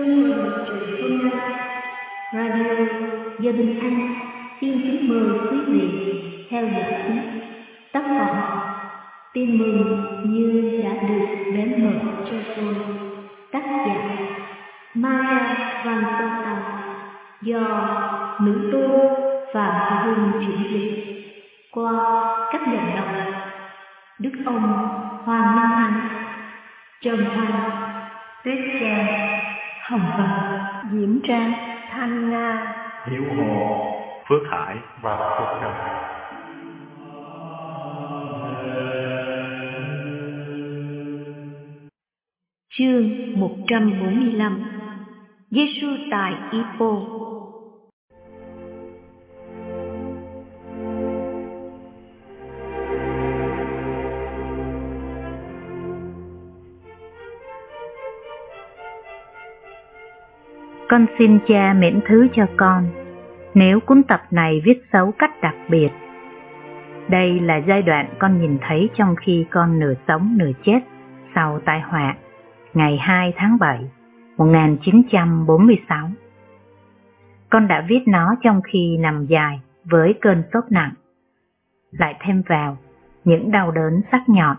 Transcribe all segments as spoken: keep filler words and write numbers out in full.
mừng truyền hôm nay, Radio Gia Đình Anh xin kính mời quý vị theo dõi tiếp tác phẩm Tin mừng như đã được đến mở cho tôi, tác giả Maria Van Tota, do nữ tu Phạm Hương chuyển dịch qua các giọng đọc Đức ông Hoàng Minh Anh, Trần Thanh, Tuyết Trang, Hồng Vân, Diễm Trang, Thanh Nga, Hiếu Hồ, Phước Hải và Phước Trần. Chương một trăm bốn mươi lăm. Giêsu tại Ippo. Con xin Cha miễn thứ cho con nếu cuốn tập này viết xấu cách đặc biệt. Đây là giai đoạn con nhìn thấy trong khi con nửa sống nửa chết sau tai họa ngày hai tháng bảy một nghìn chín trăm bốn mươi sáu. Con đã viết nó trong khi nằm dài với cơn sốt nặng, lại thêm vào những đau đớn sắc nhọn.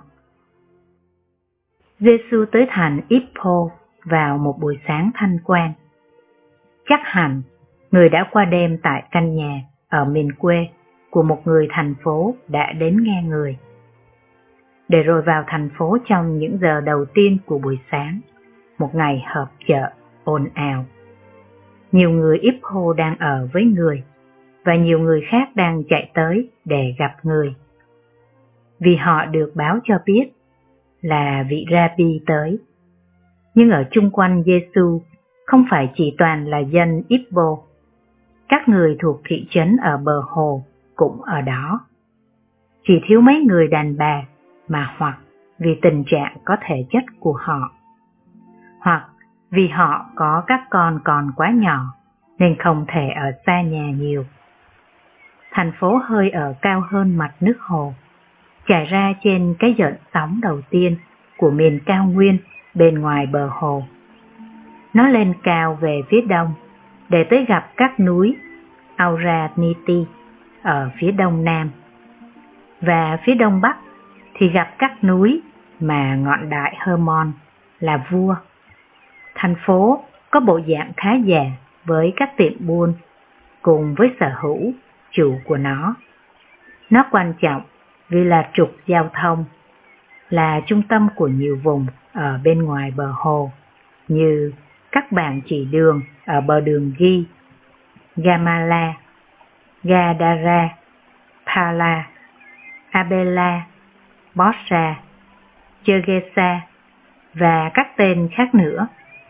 Giêsu tới thành Ippo vào một buổi sáng thanh quan. Chắc hẳn người đã qua đêm tại căn nhà ở miền quê của một người thành phố đã đến nghe người. Để rồi vào thành phố trong những giờ đầu tiên của buổi sáng, một ngày họp chợ ồn ào. Nhiều người Ippo đang ở với người, và nhiều người khác đang chạy tới để gặp người. Vì họ được báo cho biết là vị Rabbi tới. Nhưng ở chung quanh Giêsu không phải chỉ toàn là dân Ippo. Các người thuộc thị trấn ở bờ hồ cũng ở đó. Chỉ thiếu mấy người đàn bà, mà hoặc vì tình trạng có thể chất của họ, hoặc vì họ có các con còn quá nhỏ nên không thể ở xa nhà nhiều. Thành phố hơi ở cao hơn mặt nước hồ, trải ra trên cái gợn sóng đầu tiên của miền cao nguyên bên ngoài bờ hồ. Nó lên cao về phía đông để tới gặp các núi Auraniti ở phía đông nam, và phía đông bắc thì gặp các núi mà ngọn đại Hermon là vua. Thành phố có bộ dạng khá già với các tiệm buôn cùng với sở hữu chủ của nó. Nó quan trọng vì là trục giao thông, là trung tâm của nhiều vùng ở bên ngoài bờ hồ, như các bảng chỉ đường ở bờ đường Ghi, Gamala, Gadara, Pala, Abela, Bosra, Gergesa và các tên khác nữa.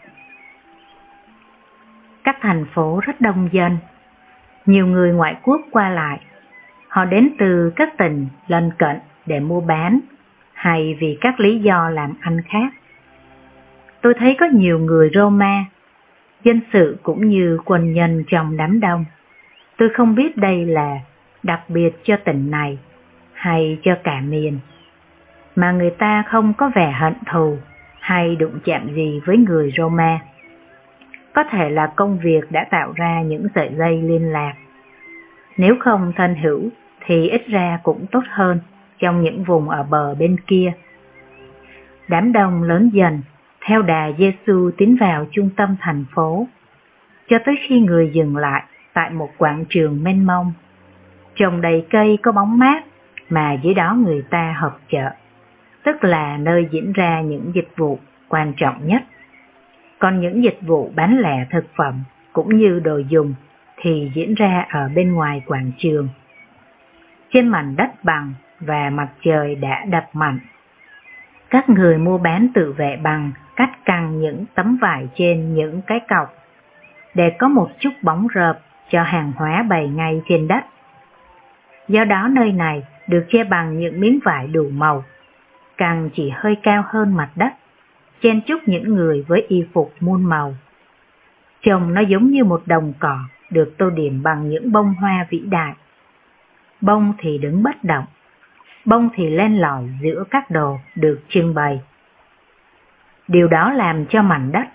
Các thành phố rất đông dân, nhiều người ngoại quốc qua lại. Họ đến từ các tỉnh lân cận để mua bán hay vì các lý do làm ăn khác. Tôi thấy có nhiều người Roma, dân sự cũng như quân nhân trong đám đông. Tôi không biết đây là đặc biệt cho tỉnh này hay cho cả miền, mà người ta không có vẻ hận thù hay đụng chạm gì với người Roma. Có thể là công việc đã tạo ra những sợi dây liên lạc. Nếu không thân hữu thì ít ra cũng tốt hơn trong những vùng ở bờ bên kia. Đám đông lớn dần theo đà Giêsu tiến vào trung tâm thành phố, cho tới khi người dừng lại tại một quảng trường mênh mông, trồng đầy cây có bóng mát mà dưới đó người ta họp chợ, tức là nơi diễn ra những dịch vụ quan trọng nhất. Còn những dịch vụ bán lẻ thực phẩm cũng như đồ dùng thì diễn ra ở bên ngoài quảng trường, trên mảnh đất bằng và mặt trời đã đập mạnh. Các người mua bán tự vệ bằng cách căng những tấm vải trên những cái cọc để có một chút bóng rợp cho hàng hóa bày ngay trên đất. Do đó nơi này được che bằng những miếng vải đủ màu, căng chỉ hơi cao hơn mặt đất, chen chúc những người với y phục muôn màu. Trông nó giống như một đồng cỏ được tô điểm bằng những bông hoa vĩ đại. Bông thì đứng bất động, bông thì len lỏi giữa các đồ được trưng bày. Điều đó làm cho mảnh đất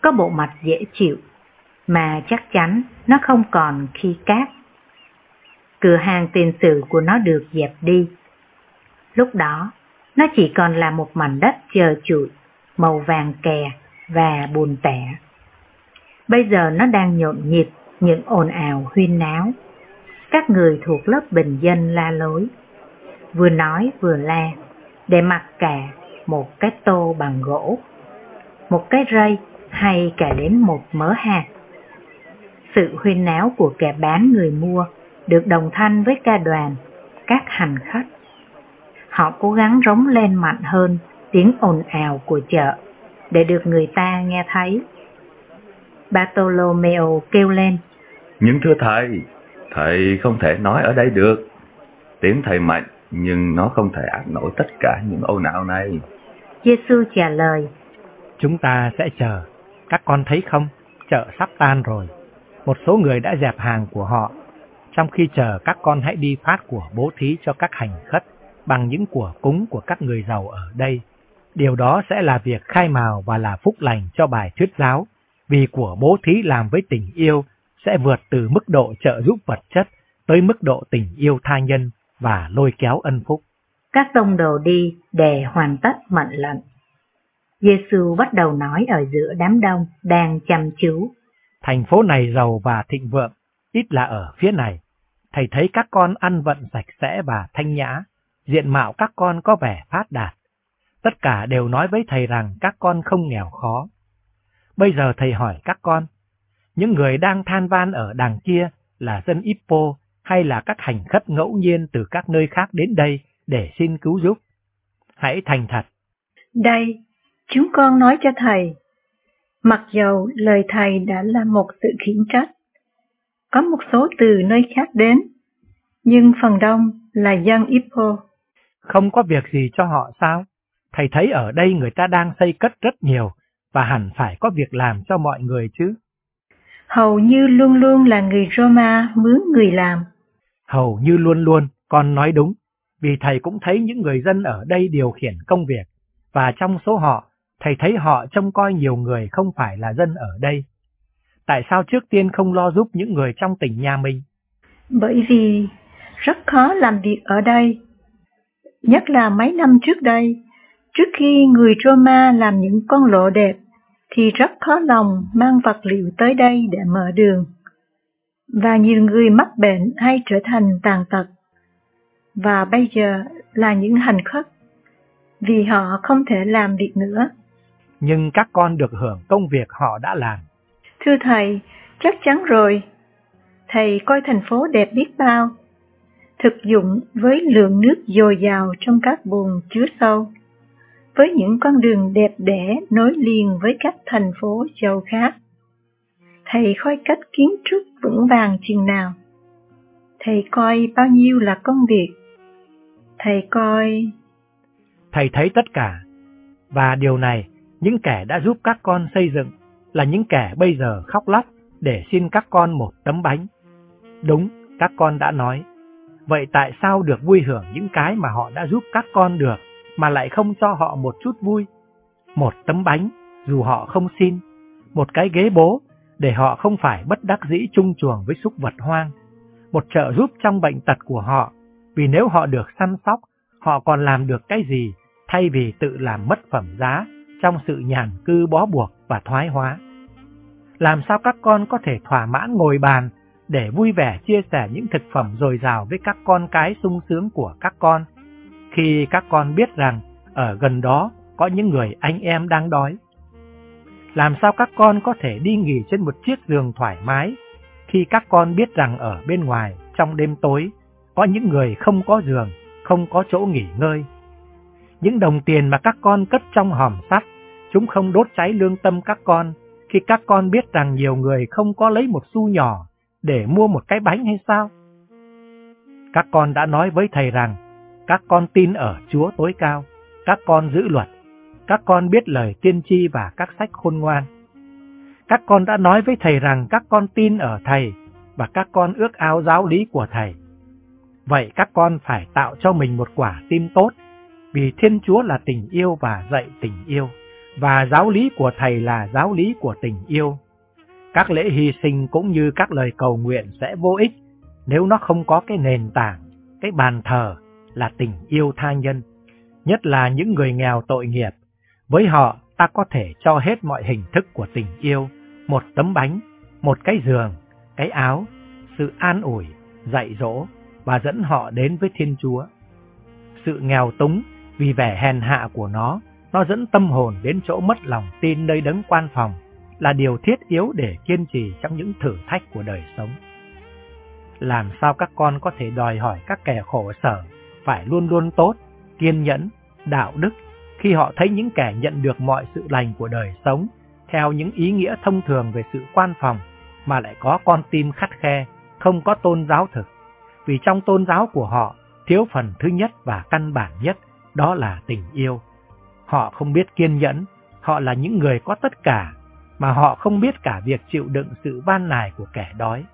có bộ mặt dễ chịu, mà chắc chắn nó không còn khi cát. Cửa hàng tiền sử của nó được dẹp đi. Lúc đó, nó chỉ còn là một mảnh đất trơ trụi, màu vàng kè và buồn tẻ. Bây giờ nó đang nhộn nhịp những ồn ào huyên náo. Các người thuộc lớp bình dân la lối, vừa nói vừa la, để mặc cả một cái tô bằng gỗ, một cái rây hay cả đến một mớ hạt. Sự huyên náo của kẻ bán người mua được đồng thanh với ca đoàn, các hành khách. Họ cố gắng rống lên mạnh hơn tiếng ồn ào của chợ để được người ta nghe thấy. Bartolomeo kêu lên: Nhưng thưa thầy, thầy không thể nói ở đây được. Tiếng thầy mạnh, nhưng nó không thể át nổi tất cả những ồn ào này. Giê-xu trả lời: Chúng ta sẽ chờ. Các con thấy không, chợ sắp tan rồi. Một số người đã dẹp hàng của họ. Trong khi chờ, các con hãy đi phát của bố thí cho các hành khất bằng những của cúng của các người giàu ở đây. Điều đó sẽ là việc khai mào và là phúc lành cho bài thuyết giáo, vì của bố thí làm với tình yêu sẽ vượt từ mức độ trợ giúp vật chất tới mức độ tình yêu tha nhân và lôi kéo ân phúc. Các tông đồ đi để hoàn tất mệnh lệnh. Giê-xu bắt đầu nói ở giữa đám đông đang chăm chú: Thành phố này giàu và thịnh vượng, ít là ở phía này. Thầy thấy các con ăn vận sạch sẽ và thanh nhã, diện mạo các con có vẻ phát đạt. Tất cả đều nói với thầy rằng các con không nghèo khó. Bây giờ thầy hỏi các con, những người đang than van ở đằng kia là dân Ippo hay là các hành khất ngẫu nhiên từ các nơi khác đến đây để xin cứu giúp? Hãy thành thật. Đây, chúng con nói cho thầy. Mặc dầu lời thầy đã là một sự khiển trách, có một số từ nơi khác đến, nhưng phần đông là dân Ippo. Không có việc gì cho họ sao? Thầy thấy ở đây người ta đang xây cất rất nhiều, và hẳn phải có việc làm cho mọi người chứ. Hầu như luôn luôn là người Roma mướn người làm. Hầu như luôn luôn, con nói đúng, vì thầy cũng thấy những người dân ở đây điều khiển công việc, và trong số họ, thầy thấy họ trông coi nhiều người không phải là dân ở đây. Tại sao trước tiên không lo giúp những người trong tỉnh nhà mình? Bởi vì rất khó làm việc ở đây. Nhất là mấy năm trước đây, trước khi người Roma làm những con lộ đẹp, thì rất khó lòng mang vật liệu tới đây để mở đường. Và nhiều người mắc bệnh hay trở thành tàn tật. Và bây giờ là những hành khất, vì họ không thể làm việc nữa. Nhưng các con được hưởng công việc họ đã làm. Thưa thầy, chắc chắn rồi. Thầy coi thành phố đẹp biết bao, thực dụng với lượng nước dồi dào trong các bùn chứa sâu, với những con đường đẹp đẽ nối liền với các thành phố giàu khác. Thầy coi cách kiến trúc vững vàng chừng nào. Thầy coi bao nhiêu là công việc. Thầy coi... Thầy thấy tất cả. Và điều này, những kẻ đã giúp các con xây dựng là những kẻ bây giờ khóc lóc để xin các con một tấm bánh. Đúng, các con đã nói. Vậy tại sao được vui hưởng những cái mà họ đã giúp các con được, mà lại không cho họ một chút vui? Một tấm bánh, dù họ không xin. Một cái ghế bố, để họ không phải bất đắc dĩ chung chuồng với súc vật hoang. Một trợ giúp trong bệnh tật của họ, vì nếu họ được săn sóc, họ còn làm được cái gì, thay vì tự làm mất phẩm giá trong sự nhàn cư bó buộc và thoái hóa. Làm sao các con có thể thỏa mãn ngồi bàn để vui vẻ chia sẻ những thực phẩm dồi dào với các con cái sung sướng của các con, khi các con biết rằng ở gần đó có những người anh em đang đói? Làm sao các con có thể đi nghỉ trên một chiếc giường thoải mái, khi các con biết rằng ở bên ngoài trong đêm tối có những người không có giường, không có chỗ nghỉ ngơi? Những đồng tiền mà các con cất trong hòm sắt, chúng không đốt cháy lương tâm các con, khi các con biết rằng nhiều người không có lấy một xu nhỏ để mua một cái bánh hay sao? Các con đã nói với thầy rằng các con tin ở Chúa tối cao, các con giữ luật, các con biết lời tiên tri và các sách khôn ngoan. Các con đã nói với thầy rằng các con tin ở thầy và các con ước ao giáo lý của thầy. Vậy các con phải tạo cho mình một quả tim tốt, vì Thiên Chúa là tình yêu và dạy tình yêu. và giáo lý của Thầy là giáo lý của tình yêu. Các lễ hy sinh cũng như các lời cầu nguyện sẽ vô ích nếu nó không có cái nền tảng, cái bàn thờ là tình yêu tha nhân, nhất là những người nghèo tội nghiệp. Với họ, ta có thể cho hết mọi hình thức của tình yêu, một tấm bánh, một cái giường, cái áo, sự an ủi, dạy dỗ và dẫn họ đến với Thiên Chúa. Sự nghèo túng vì vẻ hèn hạ của nó, nó dẫn tâm hồn đến chỗ mất lòng tin nơi đấng quan phòng, là điều thiết yếu để kiên trì trong những thử thách của đời sống. Làm sao các con có thể đòi hỏi các kẻ khổ sở phải luôn luôn tốt, kiên nhẫn, đạo đức khi họ thấy những kẻ nhận được mọi sự lành của đời sống theo những ý nghĩa thông thường về sự quan phòng mà lại có con tim khắt khe, không có tôn giáo thực? Vì trong tôn giáo của họ thiếu phần thứ nhất và căn bản nhất, đó là tình yêu. Họ không biết kiên nhẫn, họ là những người có tất cả, mà họ không biết cả việc chịu đựng sự van nài của kẻ đói.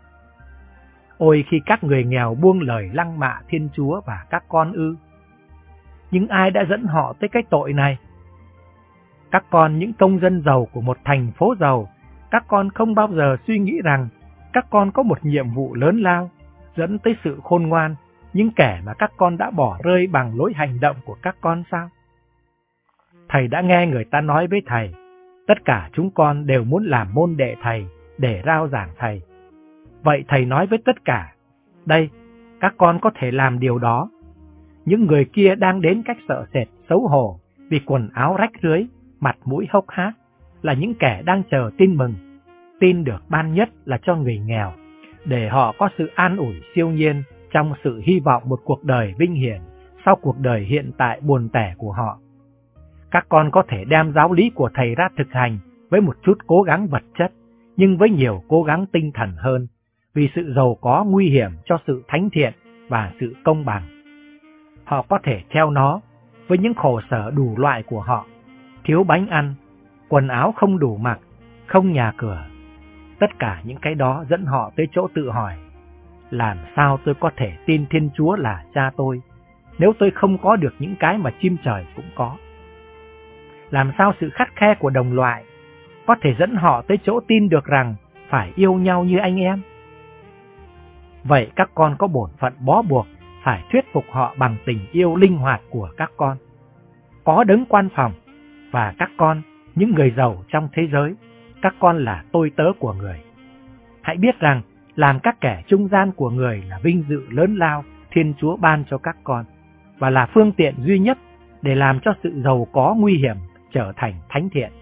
Ôi khi các người nghèo buông lời lăng mạ Thiên Chúa và các con ư! Nhưng ai đã dẫn họ tới cái tội này? Các con những công dân giàu của một thành phố giàu, các con không bao giờ suy nghĩ rằng các con có một nhiệm vụ lớn lao, dẫn tới sự khôn ngoan, những kẻ mà các con đã bỏ rơi bằng lối hành động của các con sao? Thầy đã nghe người ta nói với Thầy, tất cả chúng con đều muốn làm môn đệ Thầy để rao giảng Thầy. Vậy Thầy nói với tất cả, đây, các con có thể làm điều đó. Những người kia đang đến cách sợ sệt, xấu hổ vì quần áo rách rưới, mặt mũi hốc hác, là những kẻ đang chờ tin mừng, tin được ban nhất là cho người nghèo, để họ có sự an ủi siêu nhiên trong sự hy vọng một cuộc đời vinh hiển sau cuộc đời hiện tại buồn tẻ của họ. Các con có thể đem giáo lý của Thầy ra thực hành với một chút cố gắng vật chất, nhưng với nhiều cố gắng tinh thần hơn, vì sự giàu có nguy hiểm cho sự thánh thiện và sự công bằng. Họ có thể theo nó với những khổ sở đủ loại của họ, thiếu bánh ăn, quần áo không đủ mặc, không nhà cửa. Tất cả những cái đó dẫn họ tới chỗ tự hỏi, làm sao tôi có thể tin Thiên Chúa là Cha tôi, nếu tôi không có được những cái mà chim trời cũng có? Làm sao sự khắt khe của đồng loại có thể dẫn họ tới chỗ tin được rằng phải yêu nhau như anh em? Vậy các con có bổn phận bó buộc phải thuyết phục họ bằng tình yêu linh hoạt của các con. Có đấng quan phòng, và các con, những người giàu trong thế giới, các con là tôi tớ của người. Hãy biết rằng làm các kẻ trung gian của người là vinh dự lớn lao Thiên Chúa ban cho các con, và là phương tiện duy nhất để làm cho sự giàu có nguy hiểm trở thành thánh thiện.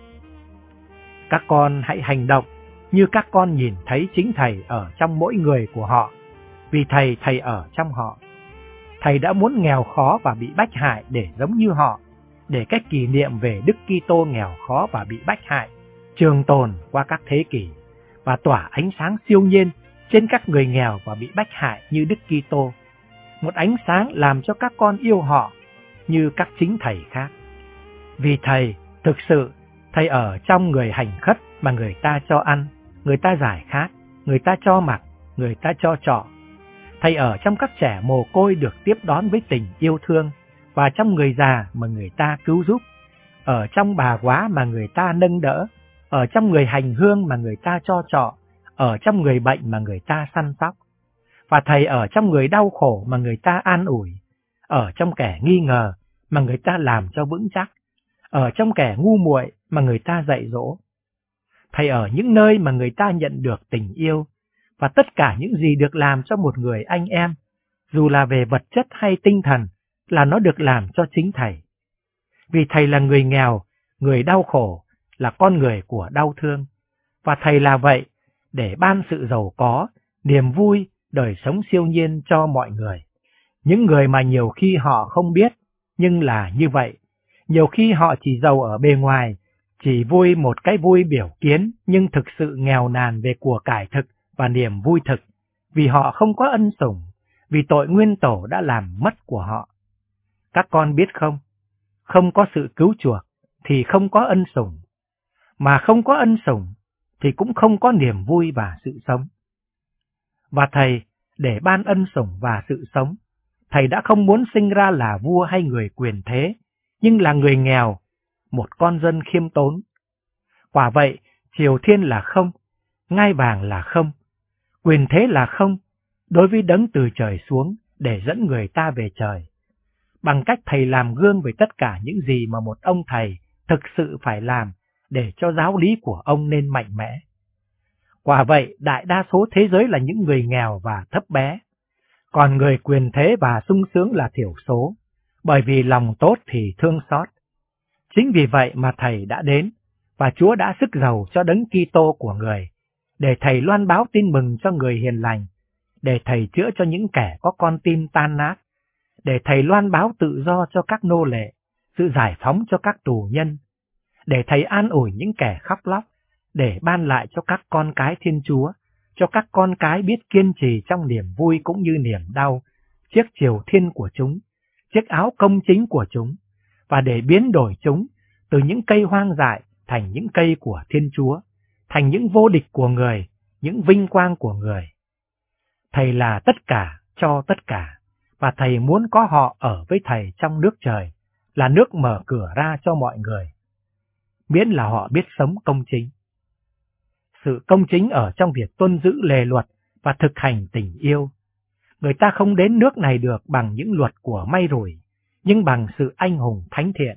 Các con hãy hành động như các con nhìn thấy chính Thầy ở trong mỗi người của họ, vì Thầy Thầy ở trong họ. Thầy đã muốn nghèo khó và bị bách hại để giống như họ, để cách kỷ niệm về Đức Kitô nghèo khó và bị bách hại trường tồn qua các thế kỷ và tỏa ánh sáng siêu nhiên trên các người nghèo và bị bách hại như Đức Kitô, một ánh sáng làm cho các con yêu họ như các chính Thầy khác. Vì Thầy, thực sự, Thầy ở trong người hành khất mà người ta cho ăn, người ta giải khát, người ta cho mặc, người ta cho trọ. Thầy ở trong các trẻ mồ côi được tiếp đón với tình yêu thương, và trong người già mà người ta cứu giúp, ở trong bà quá mà người ta nâng đỡ, ở trong người hành hương mà người ta cho trọ, ở trong người bệnh mà người ta săn sóc. Và Thầy ở trong người đau khổ mà người ta an ủi, ở trong kẻ nghi ngờ mà người ta làm cho vững chắc, ở trong kẻ ngu muội mà người ta dạy dỗ. Thầy ở những nơi mà người ta nhận được tình yêu, và tất cả những gì được làm cho một người anh em, dù là về vật chất hay tinh thần, là nó được làm cho chính Thầy. Vì Thầy là người nghèo, người đau khổ, là con người của đau thương, và Thầy là vậy để ban sự giàu có, niềm vui, đời sống siêu nhiên cho mọi người. Những người mà nhiều khi họ không biết, nhưng là như vậy. Nhiều khi họ chỉ giàu ở bề ngoài, chỉ vui một cái vui biểu kiến, nhưng thực sự nghèo nàn về của cải thực và niềm vui thực, vì họ không có ân sủng, vì tội nguyên tổ đã làm mất của họ. Các con biết không, không có sự cứu chuộc thì không có ân sủng, mà không có ân sủng thì cũng không có niềm vui và sự sống. Và Thầy, để ban ân sủng và sự sống, Thầy đã không muốn sinh ra là vua hay người quyền thế, nhưng là người nghèo, một con dân khiêm tốn. Quả vậy, triều thiên là không, ngai vàng là không, quyền thế là không, đối với đấng từ trời xuống để dẫn người ta về trời. Bằng cách thầy làm gương về tất cả những gì mà một ông thầy thực sự phải làm để cho giáo lý của ông nên mạnh mẽ. Quả vậy, đại đa số thế giới là những người nghèo và thấp bé, còn người quyền thế và sung sướng là thiểu số, bởi vì lòng tốt thì thương xót. Chính vì vậy mà thầy đã đến, và Chúa đã sức giàu cho đấng Kitô của người, để thầy loan báo tin mừng cho người hiền lành, để thầy chữa cho những kẻ có con tim tan nát, để thầy loan báo tự do cho các nô lệ, sự giải phóng cho các tù nhân, để thầy an ủi những kẻ khóc lóc, để ban lại cho các con cái Thiên Chúa, cho các con cái biết kiên trì trong niềm vui cũng như niềm đau, chiếc triều thiên của chúng, chiếc áo công chính của chúng, và để biến đổi chúng từ những cây hoang dại thành những cây của Thiên Chúa, thành những vô địch của người, những vinh quang của người. Thầy là tất cả cho tất cả, và thầy muốn có họ ở với thầy trong nước trời, là nước mở cửa ra cho mọi người, miễn là họ biết sống công chính. Sự công chính ở trong việc tuân giữ lề luật và thực hành tình yêu. Người ta không đến nước này được bằng những luật của may rủi, nhưng bằng sự anh hùng thánh thiện.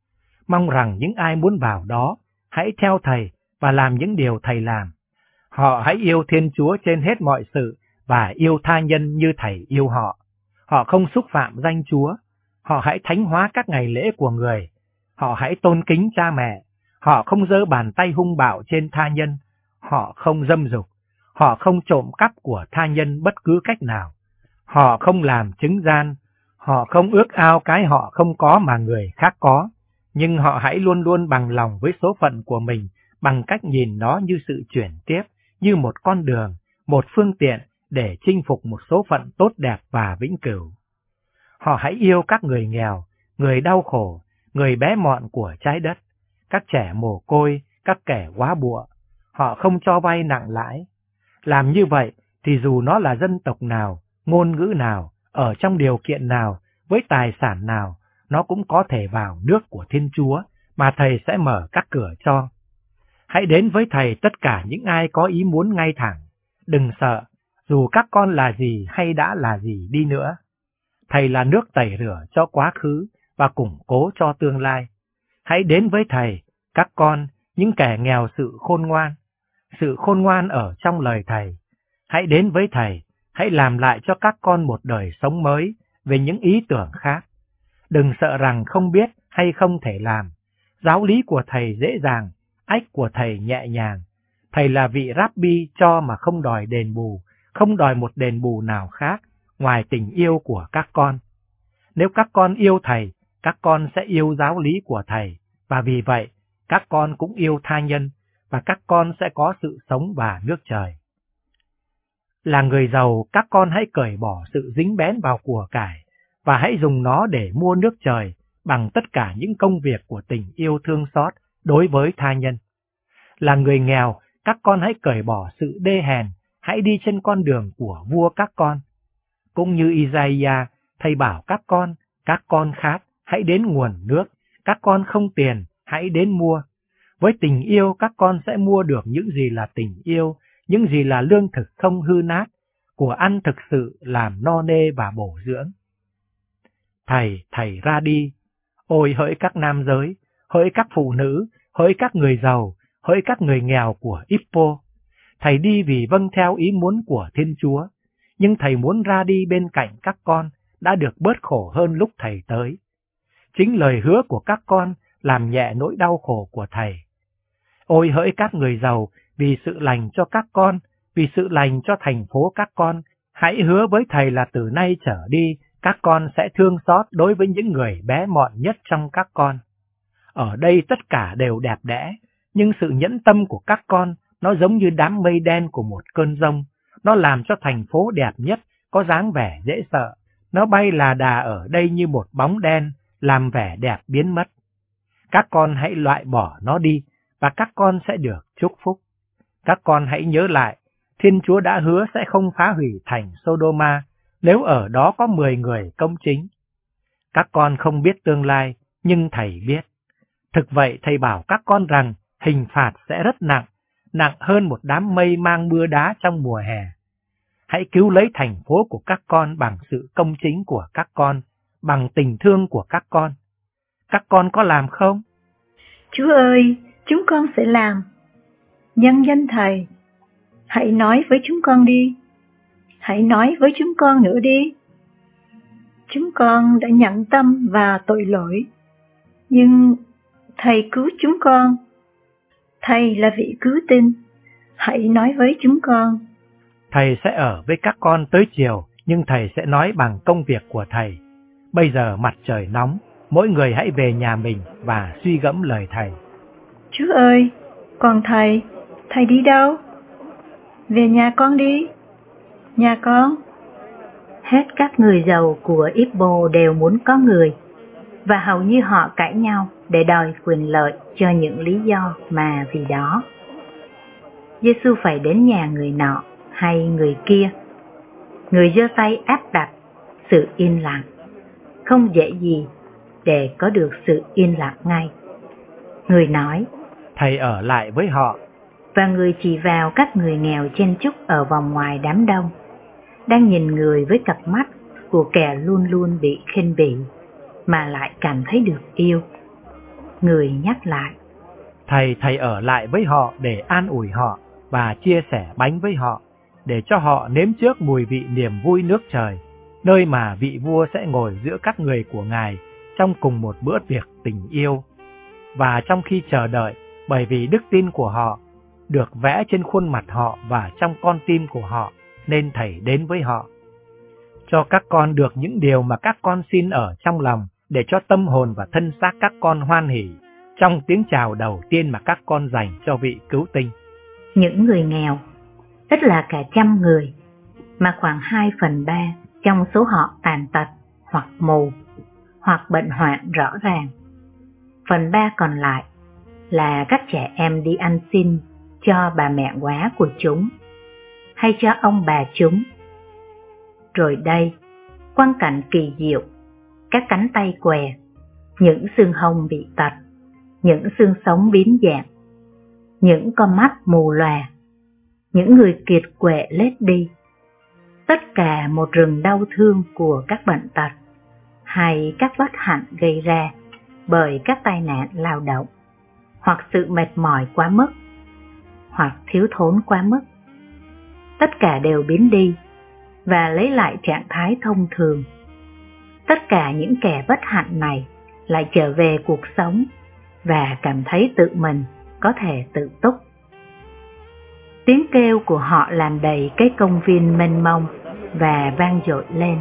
Mong rằng những ai muốn vào đó, hãy theo thầy và làm những điều thầy làm. Họ hãy yêu Thiên Chúa trên hết mọi sự và yêu tha nhân như thầy yêu họ. Họ không xúc phạm danh Chúa. Họ hãy thánh hóa các ngày lễ của người. Họ hãy tôn kính cha mẹ. Họ không giơ bàn tay hung bạo trên tha nhân. Họ không dâm dục. Họ không trộm cắp của tha nhân bất cứ cách nào. Họ không làm chứng gian. Họ không ước ao cái họ không có mà người khác có. Nhưng họ hãy luôn luôn bằng lòng với số phận của mình bằng cách nhìn nó như sự chuyển tiếp, như một con đường, một phương tiện để chinh phục một số phận tốt đẹp và vĩnh cửu. Họ hãy yêu các người nghèo, người đau khổ, người bé mọn của trái đất, các trẻ mồ côi, các kẻ góa bụa. Họ không cho vay nặng lãi. Làm như vậy thì dù nó là dân tộc nào, ngôn ngữ nào, ở trong điều kiện nào, với tài sản nào, nó cũng có thể vào nước của Thiên Chúa mà thầy sẽ mở các cửa cho. Hãy đến với thầy tất cả những ai có ý muốn ngay thẳng. Đừng sợ, dù các con là gì hay đã là gì đi nữa. Thầy là nước tẩy rửa cho quá khứ và củng cố cho tương lai. Hãy đến với thầy, các con, những kẻ nghèo sự khôn ngoan. Sự khôn ngoan ở trong lời thầy. Hãy đến với thầy, hãy làm lại cho các con một đời sống mới về những ý tưởng khác. Đừng sợ rằng không biết hay không thể làm. Giáo lý của thầy dễ dàng, ách của thầy nhẹ nhàng. Thầy là vị Rabbi cho mà không đòi đền bù, không đòi một đền bù nào khác ngoài tình yêu của các con. Nếu các con yêu thầy, các con sẽ yêu giáo lý của thầy, và vì vậy các con cũng yêu tha nhân, và các con sẽ có sự sống và nước trời. Là người giàu, các con hãy cởi bỏ sự dính bén vào của cải, và hãy dùng nó để mua nước trời bằng tất cả những công việc của tình yêu thương xót đối với tha nhân. Là người nghèo, các con hãy cởi bỏ sự đê hèn, hãy đi trên con đường của vua các con. Cũng như Isaiah, thầy bảo các con, các con khát, hãy đến nguồn nước, các con không tiền, hãy đến mua. Với tình yêu các con sẽ mua được những gì là tình yêu, những gì là lương thực không hư nát, của ăn thực sự làm no nê và bổ dưỡng. Thầy, thầy ra đi. Ôi hỡi các nam giới, hỡi các phụ nữ, hỡi các người giàu, hỡi các người nghèo của Ippo. Thầy đi vì vâng theo ý muốn của Thiên Chúa, nhưng thầy muốn ra đi bên cạnh các con đã được bớt khổ hơn lúc thầy tới. Chính lời hứa của các con làm nhẹ nỗi đau khổ của thầy. Ôi hỡi các người giàu, vì sự lành cho các con, vì sự lành cho thành phố các con, hãy hứa với thầy là từ nay trở đi, các con sẽ thương xót đối với những người bé mọn nhất trong các con. Ở đây tất cả đều đẹp đẽ, nhưng sự nhẫn tâm của các con, nó giống như đám mây đen của một cơn giông. Nó làm cho thành phố đẹp nhất, có dáng vẻ dễ sợ. Nó bay là đà ở đây như một bóng đen, làm vẻ đẹp biến mất. Các con hãy loại bỏ nó đi, và các con sẽ được chúc phúc. Các con hãy nhớ lại, Thiên Chúa đã hứa sẽ không phá hủy thành Sodoma, nếu ở đó có mười người công chính. Các con không biết tương lai, nhưng thầy biết. Thực vậy thầy bảo các con rằng hình phạt sẽ rất nặng, nặng hơn một đám mây mang mưa đá trong mùa hè. Hãy cứu lấy thành phố của các con bằng sự công chính của các con, bằng tình thương của các con. Các con có làm không? Chúa ơi, chúng con sẽ làm. Nhân danh Thầy, hãy nói với chúng con đi. Hãy nói với chúng con nữa đi. Chúng con đã nhẫn tâm và tội lỗi, nhưng Thầy cứu chúng con. Thầy là vị cứu tinh, hãy nói với chúng con. Thầy sẽ ở với các con tới chiều, nhưng Thầy sẽ nói bằng công việc của Thầy. Bây giờ mặt trời nóng, mỗi người hãy về nhà mình và suy gẫm lời Thầy. Chúa ơi, còn Thầy, Thầy đi đâu? Về nhà con đi. Nhà con. Hết các người giàu của Ippo đều muốn có người, và hầu như họ cãi nhau để đòi quyền lợi cho những lý do mà vì đó. Giê-xu phải đến nhà người nọ hay người kia. Người giơ tay áp đặt sự yên lặng. Không dễ gì để có được sự yên lặng ngay. Người nói, Thầy ở lại với họ. Và người chỉ vào các người nghèo chen chúc ở vòng ngoài đám đông, đang nhìn người với cặp mắt của kẻ luôn luôn bị khinh bỉ, mà lại cảm thấy được yêu. Người nhắc lại, Thầy, Thầy ở lại với họ để an ủi họ và chia sẻ bánh với họ, để cho họ nếm trước mùi vị niềm vui nước trời, nơi mà vị vua sẽ ngồi giữa các người của Ngài trong cùng một bữa tiệc tình yêu. Và trong khi chờ đợi, bởi vì đức tin của họ được vẽ trên khuôn mặt họ và trong con tim của họ, nên Thầy đến với họ. Cho các con được những điều mà các con xin ở trong lòng, để cho tâm hồn và thân xác các con hoan hỉ trong tiếng chào đầu tiên mà các con dành cho vị cứu tinh. Những người nghèo, tức là cả trăm người, mà khoảng hai phần ba trong số họ tàn tật hoặc mù, hoặc bệnh hoạn rõ ràng. Phần ba còn lại là các trẻ em đi ăn xin cho bà mẹ góa của chúng, hay cho ông bà chúng. Rồi đây, quang cảnh kỳ diệu, các cánh tay què, những xương hông bị tật, những xương sống biến dạng, những con mắt mù lòa, những người kiệt quệ lết đi. Tất cả một rừng đau thương của các bệnh tật, hay các bất hạnh gây ra bởi các tai nạn lao động, hoặc sự mệt mỏi quá mức, hoặc thiếu thốn quá mức. Tất cả đều biến đi và lấy lại trạng thái thông thường. Tất cả những kẻ bất hạnh này lại trở về cuộc sống và cảm thấy tự mình có thể tự túc. Tiếng kêu của họ làm đầy cái công viên mênh mông và vang dội lên.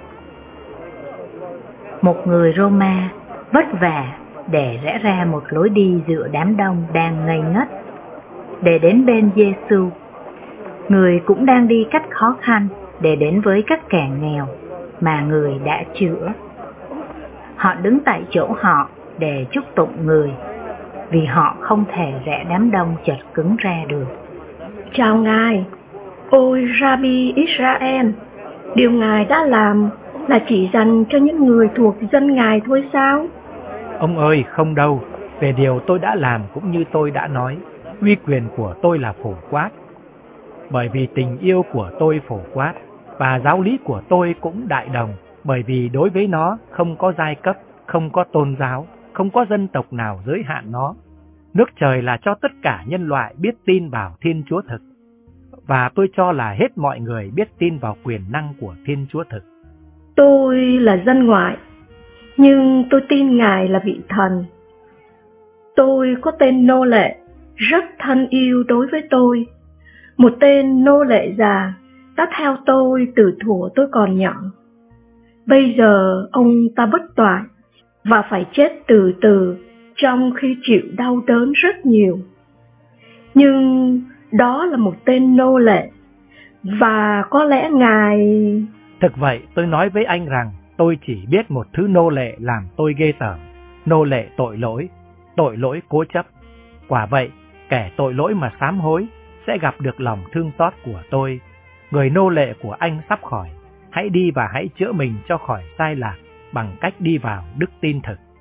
Một người Roma vất vả để rẽ ra một lối đi giữa đám đông đang ngây ngất để đến bên Giê-xu. Người cũng đang đi cách khó khăn để đến với các kẻ nghèo mà người đã chữa. Họ đứng tại chỗ họ để chúc tụng người, vì họ không thể rẽ đám đông chật cứng ra được. Chào Ngài, ôi Rabbi Israel, điều Ngài đã làm là chỉ dành cho những người thuộc dân Ngài thôi sao? Ông ơi, không đâu, về điều tôi đã làm cũng như tôi đã nói, uy quyền của tôi là phổ quát. Bởi vì tình yêu của tôi phổ quát, và giáo lý của tôi cũng đại đồng, bởi vì đối với nó không có giai cấp, không có tôn giáo, không có dân tộc nào giới hạn nó. Nước trời là cho tất cả nhân loại biết tin vào Thiên Chúa thực, và tôi cho là hết mọi người biết tin vào quyền năng của Thiên Chúa thực. Tôi là dân ngoại, nhưng tôi tin Ngài là vị thần. Tôi có tên nô lệ, rất thân yêu đối với tôi, một tên nô lệ già đã theo tôi từ thuở tôi còn nhỏ. Bây giờ ông ta bất toại và phải chết từ từ trong khi chịu đau đớn rất nhiều. Nhưng đó là một tên nô lệ, và có lẽ Ngài... Thực vậy, tôi nói với anh rằng tôi chỉ biết một thứ nô lệ làm tôi ghê tởm, nô lệ tội lỗi, tội lỗi cố chấp. Quả vậy, kẻ tội lỗi mà sám hối sẽ gặp được lòng thương xót của tôi. Người nô lệ của anh sắp khỏi, hãy đi và hãy chữa mình cho khỏi sai lạc bằng cách đi vào đức tin thực.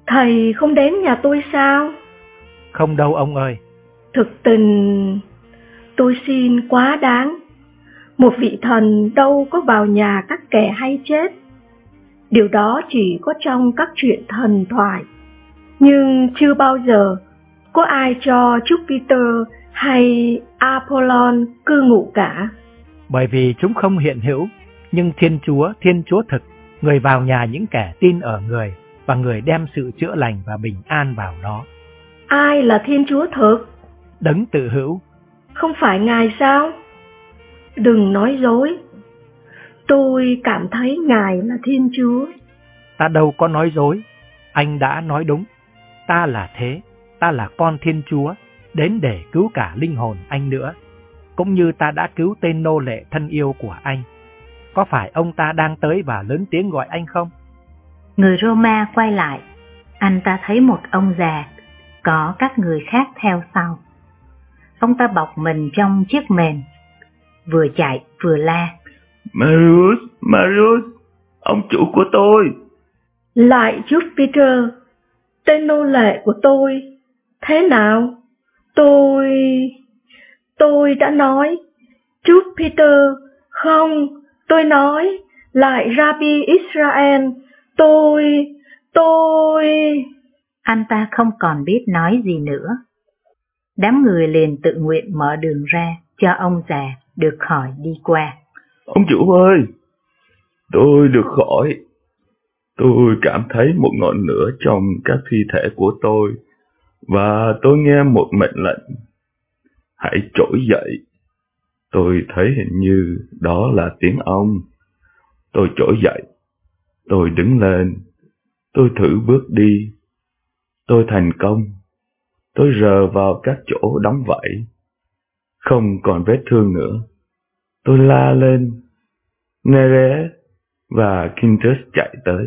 Thầy không đến nhà tôi sao? Không đâu ông ơi. Thực tình, tôi xin quá đáng. Một vị thần đâu có vào nhà các kẻ hay chết. Điều đó chỉ có trong các chuyện thần thoại. Nhưng chưa bao giờ có ai cho Jupiter hay Apollon cư ngụ cả. Bởi vì chúng không hiện hữu, nhưng Thiên Chúa, Thiên Chúa thực, người vào nhà những kẻ tin ở người, và người đem sự chữa lành và bình an vào đó. Ai là Thiên Chúa thực? Đấng tự hữu. Không phải Ngài sao? Đừng nói dối. Tôi cảm thấy Ngài là Thiên Chúa. Ta đâu có nói dối. Anh đã nói đúng. Ta là thế. Ta là con Thiên Chúa, đến để cứu cả linh hồn anh nữa, cũng như ta đã cứu tên nô lệ thân yêu của anh. Có phải ông ta đang tới và lớn tiếng gọi anh không? Người Roma quay lại. Anh ta thấy một ông già, có các người khác theo sau. Ông ta bọc mình trong chiếc mền, vừa chạy vừa la: Marius, Marius, ông chủ của tôi. Lại Jupiter, tên nô lệ của tôi. Thế nào? Tôi... Tôi đã nói. Jupiter, không, tôi nói. Lại Rabbi Israel, tôi... Tôi... Anh ta không còn biết nói gì nữa. Đám người liền tự nguyện mở đường ra cho ông già được khỏi đi qua. Ông chủ ơi, tôi được khỏi. Tôi cảm thấy một ngọn lửa trong các thi thể của tôi, và tôi nghe một mệnh lệnh: hãy trỗi dậy. Tôi thấy hình như đó là tiếng ông. Tôi trỗi dậy. Tôi đứng lên. Tôi thử bước đi. Tôi thành công. Tôi rờ vào các chỗ đóng vảy. Không còn vết thương nữa. Tôi la lên. Nere và Quintus chạy tới.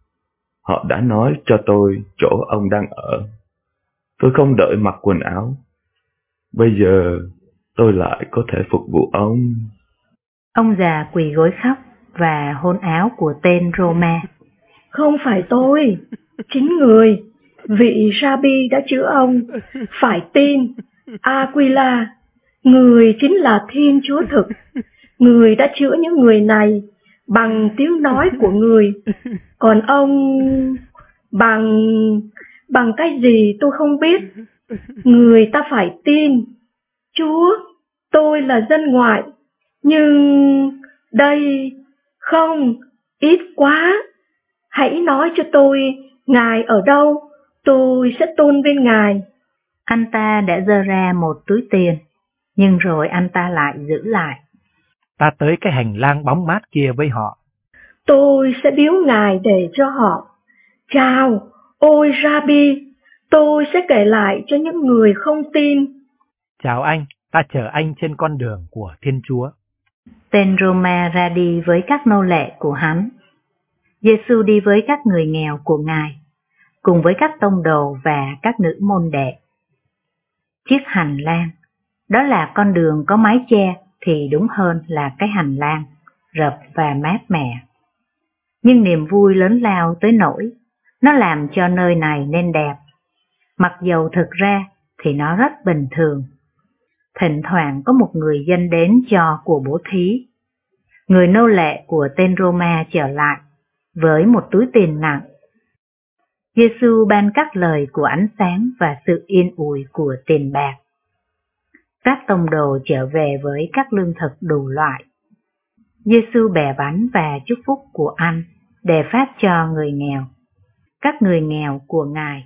Họ đã nói cho tôi chỗ ông đang ở. Tôi không đợi mặc quần áo. Bây giờ tôi lại có thể phục vụ ông. Ông già quỳ gối khóc và hôn áo của tên Roma. Không phải tôi, chính người. Vị Rabbi đã chữa ông. Phải tin. Aquila, người chính là Thiên Chúa thực. Người đã chữa những người này bằng tiếng nói của người. Còn ông... Bằng... Bằng cái gì tôi không biết. Người ta phải tin. Chúa, tôi là dân ngoại. Nhưng... Đây... Không... Ít quá. Hãy nói cho tôi Ngài ở đâu. Tôi sẽ tôn vinh Ngài. Anh ta đã giơ ra một túi tiền, nhưng rồi anh ta lại giữ lại. Ta tới cái hành lang bóng mát kia với họ. Tôi sẽ biếu Ngài để cho họ. Chào, ôi Rabbi, tôi sẽ kể lại cho những người không tin. Chào anh, ta chở anh trên con đường của Thiên Chúa. Tên Roma ra đi với các nô lệ của hắn. Giêsu đi với các người nghèo của Ngài, cùng với các tông đồ và các nữ môn đệ. Chiếc hành lang, đó là con đường có mái che thì đúng hơn là cái hành lang, rập và mát mẻ. Nhưng niềm vui lớn lao tới nỗi, nó làm cho nơi này nên đẹp. Mặc dầu thực ra thì nó rất bình thường. Thỉnh thoảng có một người dân đến cho của bố thí. Người nô lệ của tên Roma trở lại với một túi tiền nặng. Giêsu ban các lời của ánh sáng và sự yên ủi của tiền bạc. Các tông đồ trở về với các lương thực đủ loại. Giêsu bẻ bánh và chúc phúc của ăn để phát cho người nghèo, các người nghèo của Ngài.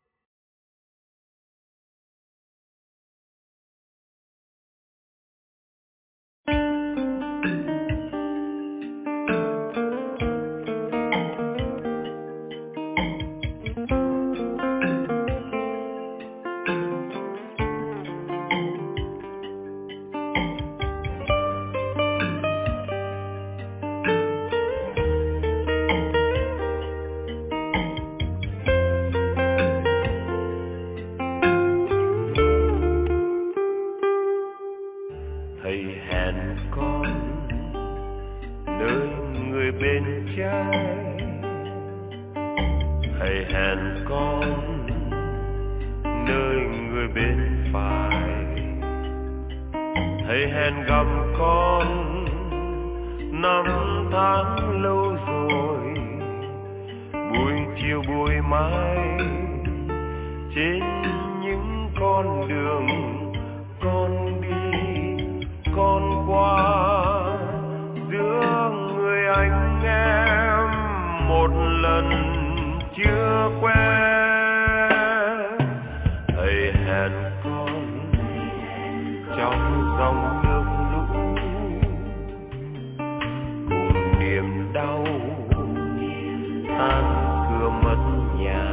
Thầy hẹn con nơi người bên trái, thầy hẹn con nơi người bên phải. Thầy hẹn gặp con năm tháng lâu rồi, buổi chiều buổi mai trên những con đường con đi con qua, giữa người anh em một lần chưa quen. Thầy hẹn con trong dòng nước lũ, cùng niềm đau tan cửa mất nhà.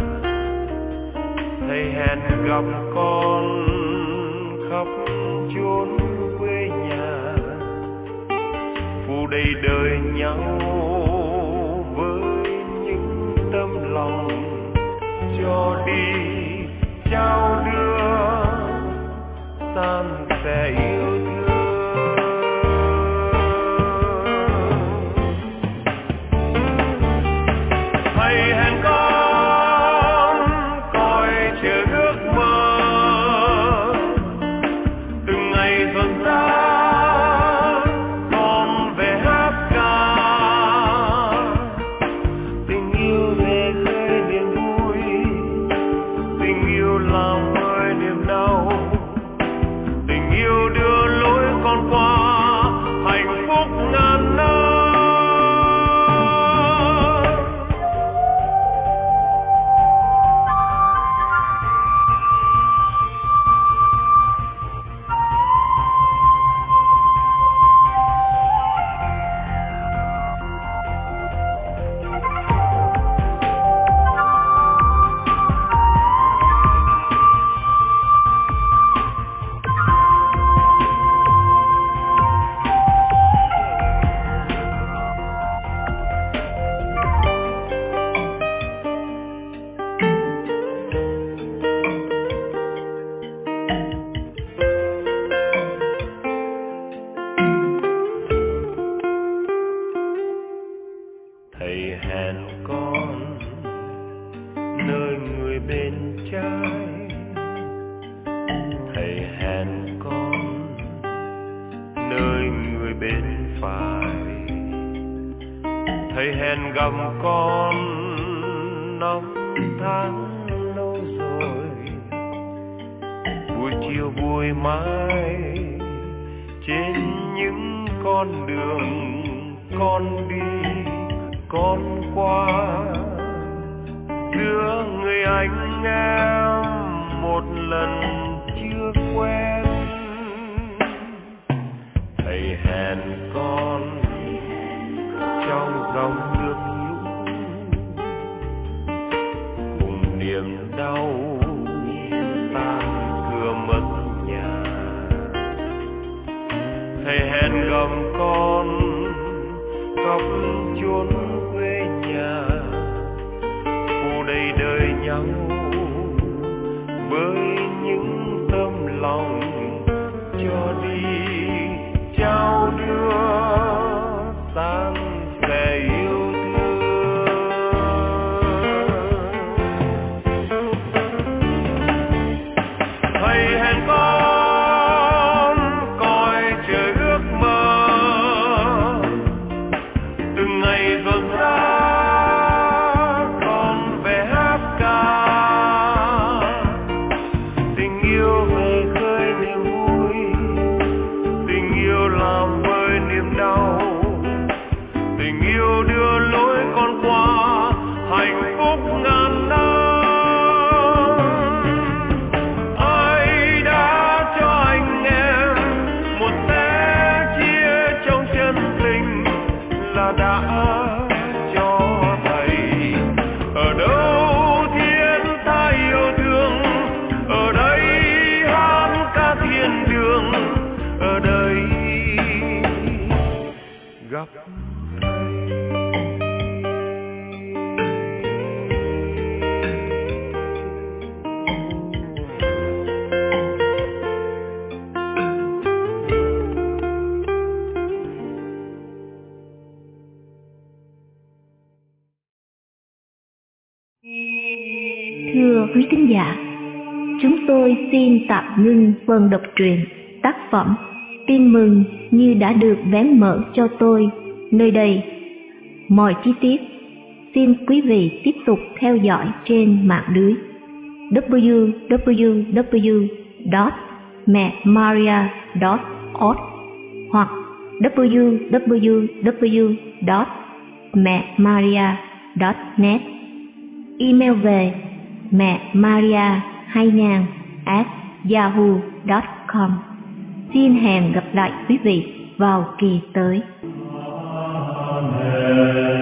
Thầy hẹn gặp con khắp chốn quê nhà, phù đầy đời nhau với những tấm lòng cho đi trao đưa san sẻ yêu thương. Thầy hẹn con coi chờ ước mơ, từng ngày dần ra con về hát ca. Tình yêu về khơi niềm vui, tình yêu làm vơi niềm đau, tình yêu đưa lối con qua hạnh phúc ngàn năm. Thầy hẹn con nơi người bên trái. Thầy hẹn con nơi người bên phải. Thầy hẹn gặp con năm tháng lâu rồi, buổi chiều buổi mai trên những con đường con đi con qua, giữa người anh em một lần chưa quen. Thầy hẹn con trong dòng nước lũ, cùng niềm đau tan cửa mất nhà. Thầy hẹn gặp con khắp chốn quê nhà, phù đầy đời nhau với những tấm lòng cho đi trao đưa san sẻ yêu thương. Thầy hẹn con coi trời ước mơ, từng ngày dần ra con về hát ca. Tình yêu về khơi niềm vui, tình yêu làm vơi niềm đau, tình yêu đưa lối con qua hạnh phúc ngàn năm. Ai đã cho anh em một té chia trong chân tình, là đã cho thầy. Ở đâu thiên ta yêu thương, ở đây hát ca thiên đường, ở đây gặp Thưa quý thính giả, chúng tôi xin tạm ngưng phần đọc truyện tác phẩm Tin mừng như đã được vén mở cho tôi nơi đây. Mọi chi tiết xin quý vị tiếp tục theo dõi trên mạng lưới w w w chấm mẹ maria chấm org hoặc w w w chấm mẹ maria chấm net. Email về mẹ maria hai nghìn a còng yahoo chấm com. Xin hẹn gặp lại quý vị vào kỳ tới. Amen.